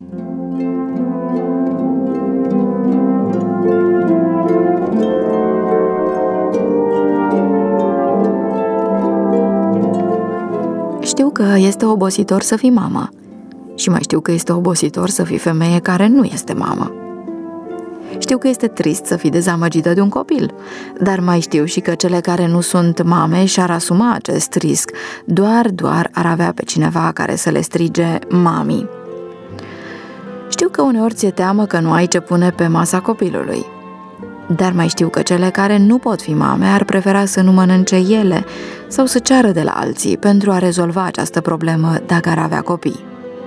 Știu că este obositor să fii mamă și mai știu că este obositor să fii femeie care nu este mamă. Știu că este trist să fii dezamăgită de un copil, dar mai știu și că cele care nu sunt mame și-ar asuma acest risc, doar ar avea pe cineva care să le strige mami. Știu că uneori ți-e teamă că nu ai ce pune pe masa copilului, dar mai știu că cele care nu pot fi mame ar prefera să nu mănânce ele sau să ceară de la alții pentru a rezolva această problemă dacă ar avea copii.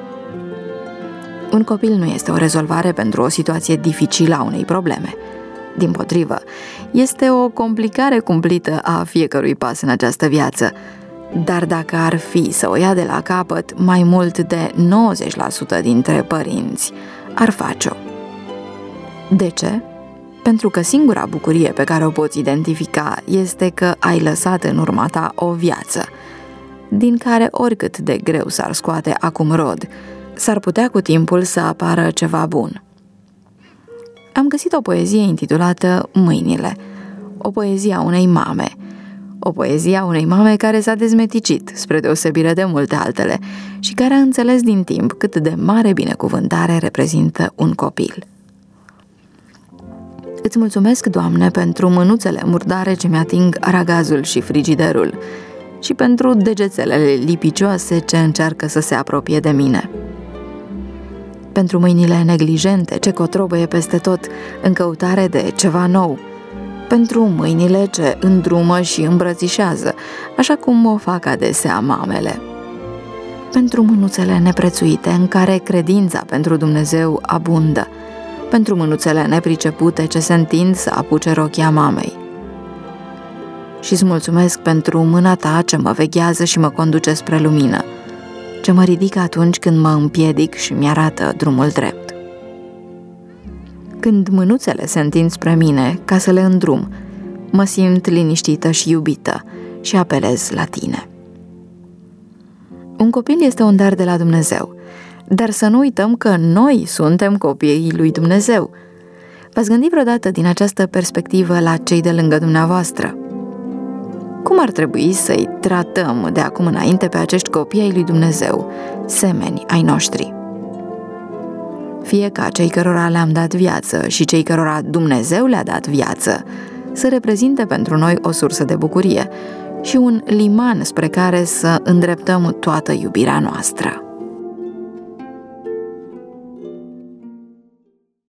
Un copil nu este o rezolvare pentru o situație dificilă a unei probleme. Dimpotrivă, este o complicare cumplită a fiecărui pas în această viață. Dar dacă ar fi să o ia de la capăt, mai mult de 90% dintre părinți ar face-o. De ce? Pentru că singura bucurie pe care o poți identifica este că ai lăsat în urma ta o viață, din care oricât de greu s-ar scoate acum rod, s-ar putea cu timpul să apară ceva bun. Am găsit o poezie intitulată Mâinile, o poezie a unei mame, o poezie a unei mame care s-a dezmeticit, spre deosebire de multe altele, și care a înțeles din timp cât de mare binecuvântare reprezintă un copil. Îți mulțumesc, Doamne, pentru mânuțele murdare ce mi-ating aragazul și frigiderul și pentru degețelele lipicioase ce încearcă să se apropie de mine. Pentru mâinile neglijente ce cotrobăie peste tot în căutare de ceva nou, pentru mâinile ce îndrumă și îmbrățișează, așa cum o fac adesea mamele, pentru mânuțele neprețuite în care credința pentru Dumnezeu abundă, pentru mânuțele nepricepute ce se întind să apuce rochia mamei. Și-ți mulțumesc pentru mâna ta ce mă veghează și mă conduce spre lumină, ce mă ridică atunci când mă împiedic și mi-arată drumul drept. Când mânuțele se întind spre mine ca să le îndrum, mă simt liniștită și iubită și apelez la tine. Un copil este un dar de la Dumnezeu, dar să nu uităm că noi suntem copiii lui Dumnezeu. V-ați gândit vreodată din această perspectivă la cei de lângă dumneavoastră? Cum ar trebui să-i tratăm de acum înainte pe acești copii ai lui Dumnezeu, semeni ai noștri? Fie ca cei cărora le-am dat viață și cei cărora Dumnezeu le-a dat viață să reprezinte pentru noi o sursă de bucurie și un liman spre care să îndreptăm toată iubirea noastră.